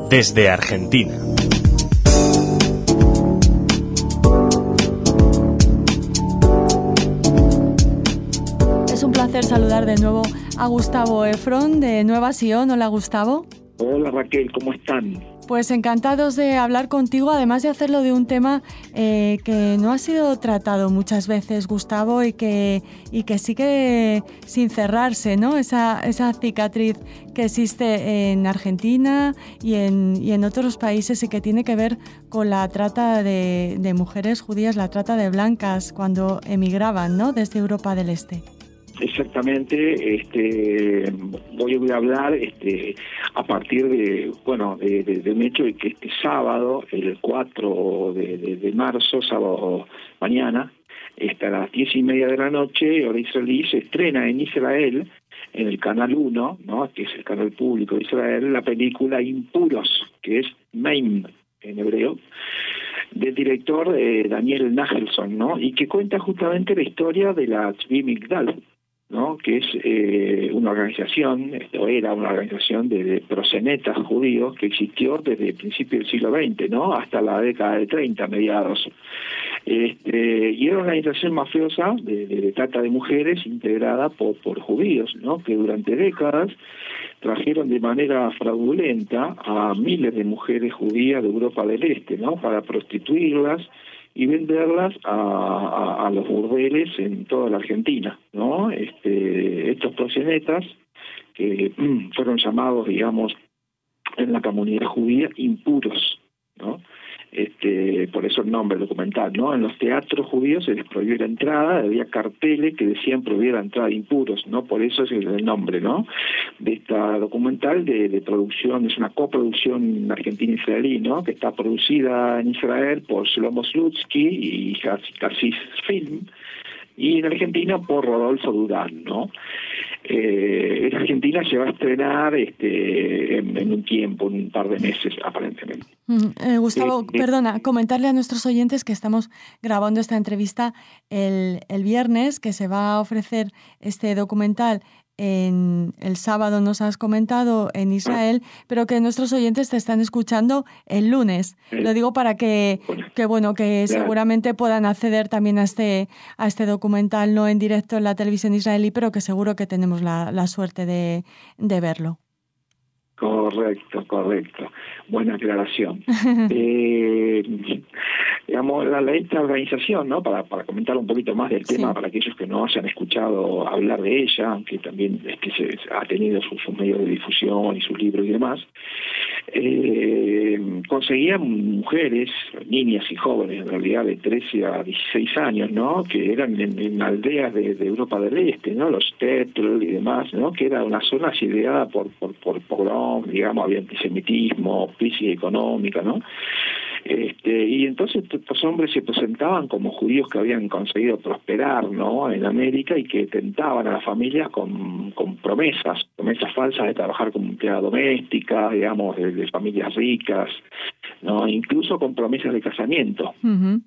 desde Argentina. Es un placer saludar de nuevo a Gustavo Efron de Nueva Sion. Hola, Gustavo. Hola, Raquel, ¿cómo están? Pues encantados de hablar contigo, además de hacerlo de un tema que no ha sido tratado muchas veces, Gustavo, y que sigue sin cerrarse, ¿no? Esa cicatriz que existe en Argentina y en otros países y que tiene que ver con la trata de mujeres judías, la trata de blancas cuando emigraban, ¿no? Desde Europa del Este. Exactamente, voy a hablar a partir de un hecho de que este sábado, el 4 de marzo, sábado mañana, a las 10:30 de la noche, hora israelí, se estrena en Israel, en el Canal 1, ¿no?, que es el canal público de Israel, la película Impuros, que es Meim en hebreo, del director Daniel Nagelson, ¿no?, y que cuenta justamente la historia de la Tzvi Migdal, ¿no?, que es una organización, era una organización de prosenetas judíos que existió desde el principio del siglo XX, ¿no?, hasta la década de 30, mediados. Y era una organización mafiosa de trata de mujeres integrada por judíos, ¿no?, que durante décadas trajeron de manera fraudulenta a miles de mujeres judías de Europa del Este, ¿no?, para prostituirlas y venderlas a los burdeles en toda la Argentina, ¿no? Estos proxenetas que fueron llamados, digamos, en la comunidad judía impuros, ¿no? Por eso el nombre documental, ¿no? En los teatros judíos se les prohibió la entrada, había carteles que decían prohibir la entrada de impuros, ¿no? Por eso es el nombre, ¿no?, de esta documental de producción, es una coproducción argentina-israelí, ¿no?, que está producida en Israel por Shlomo Slutsky y Cassis Film, y en Argentina por Rodolfo Durán, ¿no? En Argentina se va a estrenar en un tiempo, en un par de meses, aparentemente. Gustavo, perdona, comentarle a nuestros oyentes que estamos grabando esta entrevista el viernes, que se va a ofrecer este documental el sábado, nos has comentado, en Israel, pero que nuestros oyentes te están escuchando el lunes. Lo digo para que seguramente puedan acceder también a este documental, no en directo en la televisión israelí, pero que seguro que tenemos la suerte de verlo. Correcto. Buena aclaración. Digamos, esta organización, ¿no?, para comentar un poquito más del tema, sí, para aquellos que no hayan escuchado hablar de ella, aunque también se ha tenido sus medios de difusión y sus libros y demás, conseguían mujeres, niñas y jóvenes, en realidad de 13 a 16 años, ¿no?, que eran en aldeas de Europa del Este, ¿no?, los Tetl y demás, ¿no?, que era una zona ideada por pogrom, digamos, había antisemitismo, crisis económica, ¿no? Y entonces estos hombres se presentaban como judíos que habían conseguido prosperar, ¿no?, en América, y que tentaban a las familias con promesas falsas de trabajar como empleada doméstica, digamos, de familias ricas, ¿no?, incluso con promesas de casamiento. Uh-huh.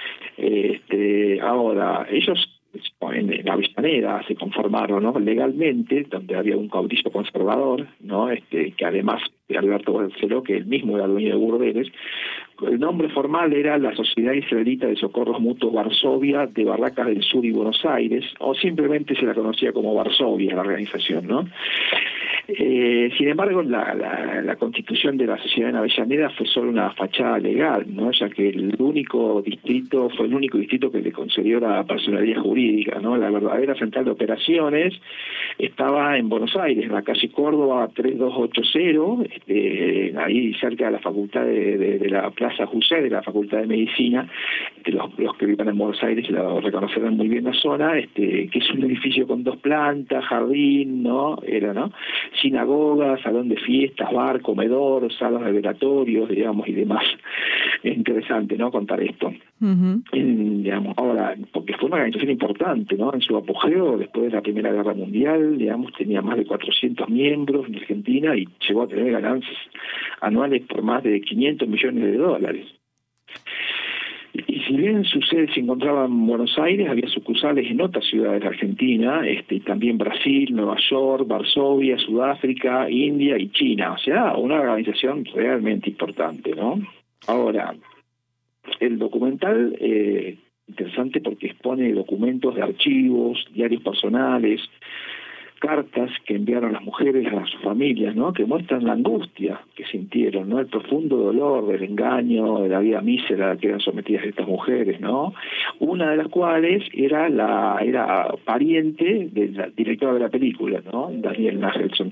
Ahora, ellos en Avellaneda se conformaron, ¿no?, legalmente, donde había un caudillo conservador, ¿no?, que además de Alberto Barceló, que él mismo era dueño de burdeles. El nombre formal era la Sociedad Israelita de Socorros Mutuos Varsovia de Barracas del Sur y Buenos Aires, o simplemente se la conocía como Varsovia, la organización, ¿no? Sin embargo, la constitución de la sociedad en Avellaneda fue solo una fachada legal, ¿no?, ya que el único distrito que le concedió la personalidad jurídica, ¿no? La verdadera central de operaciones estaba en Buenos Aires, en la calle Córdoba 3280, ahí cerca de la facultad de la Plaza José, de la Facultad de Medicina. Los que vivan en Buenos Aires lo reconocerán muy bien la zona, que es un edificio con 2 plantas, jardín, ¿no?, sinagoga, salón de fiestas, bar, comedor, salas de velatorios, digamos, y demás. Es interesante, ¿no?, contar esto. Uh-huh. Digamos, ahora, porque fue una organización importante, ¿no?, en su apogeo después de la Primera Guerra Mundial, digamos, tenía más de 400 miembros en Argentina y llegó a tener ganancias anuales por más de $500 millones. Y si bien su sede se encontraba en Buenos Aires, había sucursales en otras ciudades de Argentina, también Brasil, Nueva York, Varsovia, Sudáfrica, India y China. O sea, una organización realmente importante, ¿no? Ahora, el documental, interesante porque expone documentos de archivos, diarios personales, cartas que enviaron las mujeres a sus familias, ¿no? Que muestran la angustia que sintieron, ¿no? El profundo dolor del engaño, de la vida mísera a la que eran sometidas estas mujeres, ¿no? Una de las cuales era pariente de la directora de la película, ¿no? Daniel Nagelson,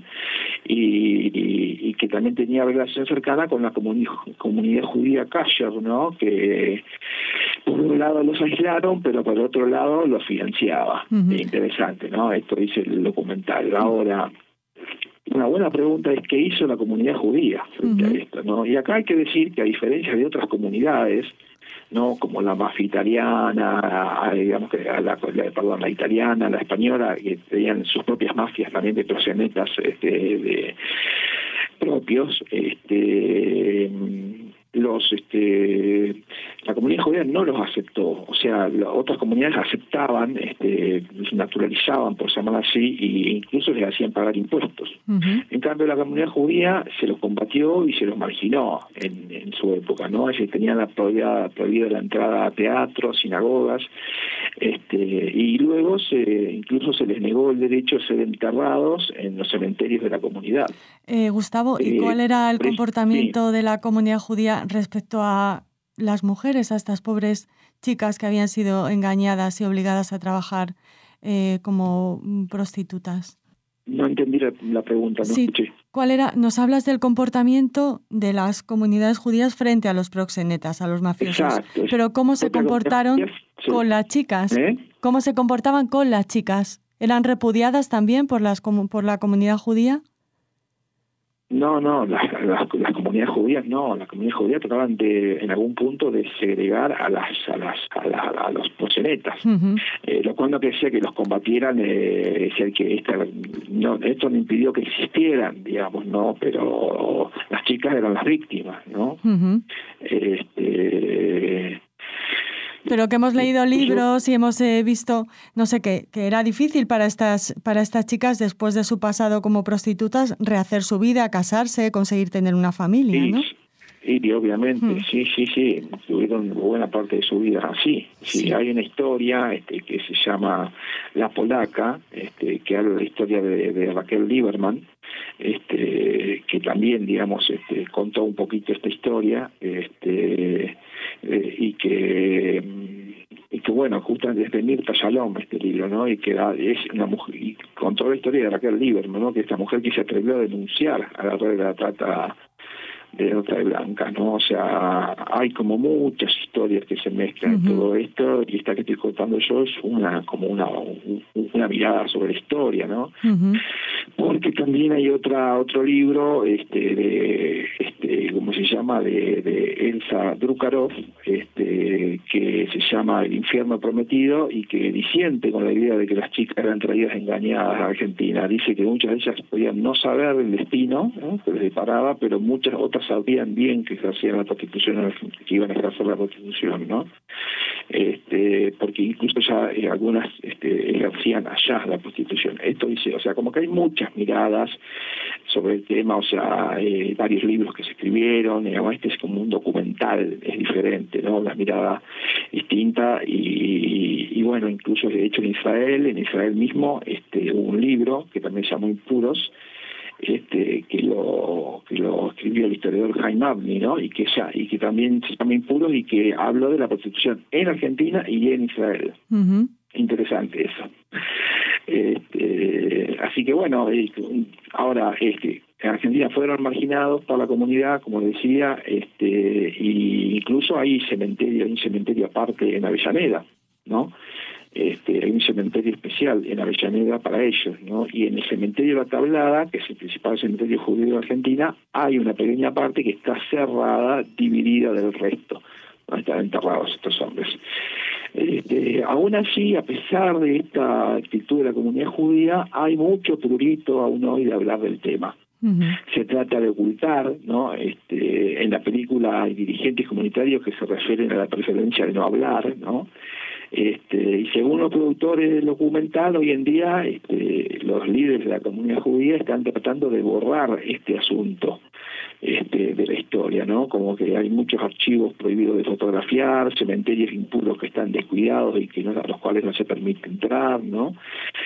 y que también tenía relación cercana con la comunidad judía kasher, ¿no? Que por un lado los aislaron, pero por otro lado los financiaba. Interesante, ¿no? Esto dice el documental. Ahora, una buena pregunta es qué hizo la comunidad judía frente a esto, ¿no? Y acá hay que decir que a diferencia de otras comunidades, no como la mafia italiana, digamos que la italiana, la española, que tenían sus propias mafias también de proxenetas propios, la comunidad judía no los aceptó, o sea, otras comunidades aceptaban, naturalizaban, por llamarlo así, e incluso les hacían pagar impuestos. En cambio, la comunidad judía se los combatió y se los marginó en su época, ¿no? Ellos tenían prohibida la entrada a teatros, sinagogas, y luego incluso se les negó el derecho a ser enterrados en los cementerios de la comunidad. Gustavo, ¿y cuál era el comportamiento de la comunidad judía respecto a las mujeres, a estas pobres chicas que habían sido engañadas y obligadas a trabajar como prostitutas? No entendí la pregunta, no escuché. ¿Cuál era? Nos hablas del comportamiento de las comunidades judías frente a los proxenetas, a los mafiosos. Exacto. Pero ¿cómo se comportaron con las chicas? ¿Cómo se comportaban con las chicas? ¿Eran repudiadas también por la comunidad judía? No, las comunidades judías no, las comunidades judías trataban en algún punto de segregar a los proxenetas, lo cual no que decía que los combatieran, decía que esto no impidió que existieran, digamos, no, pero las chicas eran las víctimas, ¿no? Pero que hemos leído libros y hemos visto, no sé, que era difícil para estas chicas, después de su pasado como prostitutas, rehacer su vida, casarse, conseguir tener una familia, ¿no? Y obviamente, sí, tuvieron buena parte de su vida así. Sí. Hay una historia que se llama La Polaca, que habla de la historia de Raquel Lieberman, que también, digamos, contó un poquito esta historia, y que bueno, justamente es de Mirta Shalom este libro, ¿no? Y que es una mujer, y contó la historia de Raquel Lieberman, ¿no? Que esta mujer que se atrevió a denunciar a la red de la trata de blancas, ¿no? O sea, hay como muchas historias que se mezclan en todo esto, y esta que estoy contando yo es una mirada sobre la historia, ¿no? Porque también hay otro libro, ¿cómo se llama? de Elsa Drukarov, que se llama El infierno prometido, y que disiente con la idea de que las chicas eran traídas engañadas a Argentina. Dice que muchas de ellas podían no saber el destino, ¿no? Que les deparaba, pero muchas otras sabían bien que ejercían la prostitución, que iban a ejercer la prostitución, ¿no? Porque incluso ya algunas ejercían allá la prostitución. Esto dice, o sea, como que hay muchas miradas sobre el tema, o sea, varios libros que se escribieron, digamos, es como un documental, es diferente, ¿no? La mirada distinta, y bueno, incluso de hecho en Israel mismo, hubo un libro que también se llamó Impuros, que lo escribió el historiador Jaime Abni, ¿no? Y que también se llama Impuros, y que habló de la prostitución en Argentina y en Israel. Interesante eso. Así que bueno, ahora en Argentina fueron marginados por la comunidad, como decía, y incluso hay un cementerio aparte en Avellaneda, ¿no? Hay un cementerio especial en Avellaneda para ellos, ¿no? Y en el cementerio de La Tablada, que es el principal cementerio judío de Argentina, hay una pequeña parte que está cerrada, dividida del resto, donde están enterrados estos hombres. Aún así, a pesar de esta actitud de la comunidad judía, hay mucho prurito aún hoy de hablar del tema. Se trata de ocultar, ¿no? En la película hay dirigentes comunitarios que se refieren a la preferencia de no hablar, ¿no? Y según los productores del documental, hoy en día los líderes de la comunidad judía están tratando de borrar este asunto de la historia, ¿no? Como que hay muchos archivos prohibidos de fotografiar, cementerios impuros que están descuidados y que a los cuales no se permite entrar, ¿no?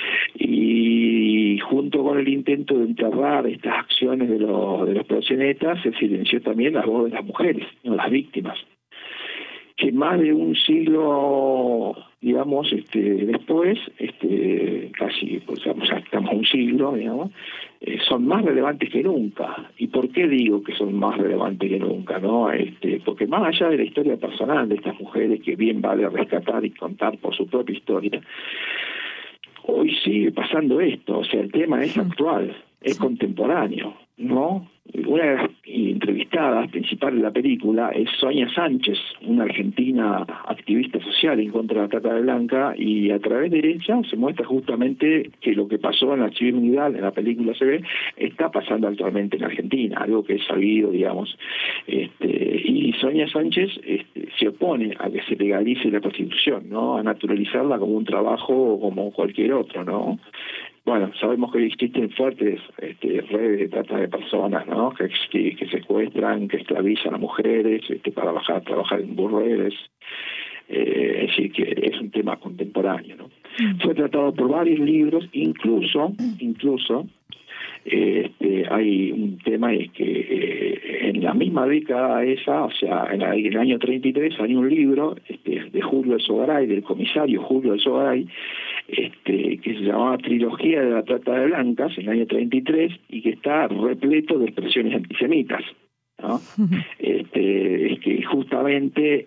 Y junto con el intento de enterrar estas acciones de los proxenetas, se silenció también la voz de las mujeres, ¿no? Las víctimas, que más de un siglo, digamos, después, casi, pues, ya estamos un siglo, digamos, son más relevantes que nunca. ¿Y por qué digo que son más relevantes que nunca, no? Porque más allá de la historia personal de estas mujeres, que bien vale rescatar y contar por su propia historia, hoy sigue pasando esto. O sea, el tema es actual, es contemporáneo, ¿no? Una de las entrevistadas principales de la película es Sonia Sánchez, una argentina activista social en contra de la trata de blanca, y a través de ella se muestra justamente que lo que pasó en la Archivo Vidal, en la película se ve, está pasando actualmente en Argentina, algo que es sabido, digamos. Y Sonia Sánchez se opone a que se legalice la prostitución, ¿no? A naturalizarla como un trabajo como cualquier otro, ¿no? Bueno, sabemos que existen fuertes redes de trata de personas, ¿no? Que secuestran, que esclavizan a mujeres para trabajar en burdeles. Es decir, que es un tema contemporáneo, ¿no? Fue tratado por varios libros, incluso hay un tema, es que en la misma década esa, o sea, en el año 33, hay un libro de Julio Alzogaray, del comisario Julio Alzogaray, que se llamaba Trilogía de la Trata de Blancas, en el año 33, y que está repleto de expresiones antisemitas, ¿no? Que justamente,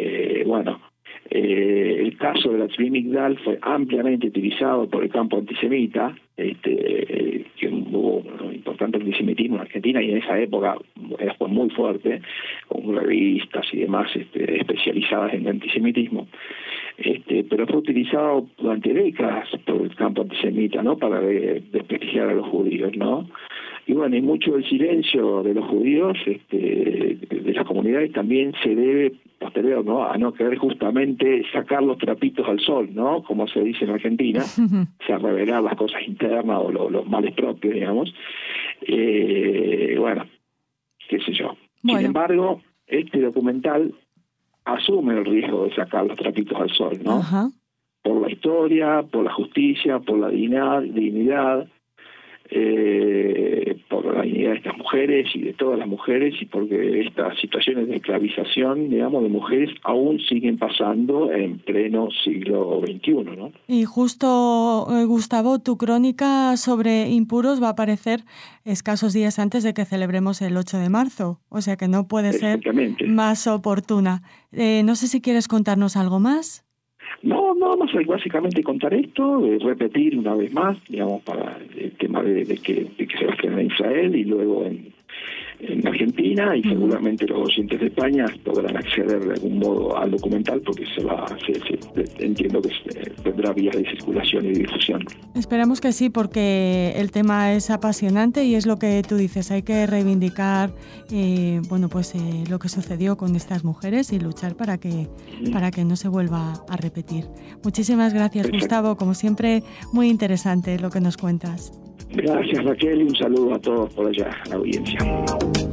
el caso de la Tzvi Migdal fue ampliamente utilizado por el campo antisemita, que hubo un importante antisemitismo en Argentina, y en esa época fue muy fuerte, con revistas y demás especializadas en antisemitismo, pero fue utilizado durante décadas por el campo antisemita, ¿no? Para desprestigiar a los judíos, ¿no? Y bueno, y mucho del silencio de los judíos, de las comunidades, también se debe posterior, ¿no? A no querer justamente sacar los trapitos al sol, ¿no? Como se dice en Argentina, o sea, revelar las cosas internas o los males propios, digamos. Bueno, qué sé yo. Sin embargo, este documental asume el riesgo de sacar los trapitos al sol, ¿no? Por la historia, por la justicia, por la dignidad, por la dignidad de estas mujeres y de todas las mujeres, y porque estas situaciones de esclavización, digamos, de mujeres aún siguen pasando en pleno siglo XXI, ¿no? Y justo, Gustavo, tu crónica sobre impuros va a aparecer escasos días antes de que celebremos el 8 de marzo, o sea que no puede ser más oportuna. No sé si quieres contarnos algo más. No, más básicamente contar esto, repetir una vez más, digamos, para el tema de que se va a estrenar en Israel y luego en Argentina, y seguramente los oyentes de España podrán acceder de algún modo al documental, porque entiendo que tendrá vías de circulación y difusión. Esperamos que sí, porque el tema es apasionante y es lo que tú dices, hay que reivindicar lo que sucedió con estas mujeres y luchar para que no se vuelva a repetir. Muchísimas gracias, exacto. Gustavo, como siempre, muy interesante lo que nos cuentas. Gracias, Raquel, y un saludo a todos por allá, a la audiencia.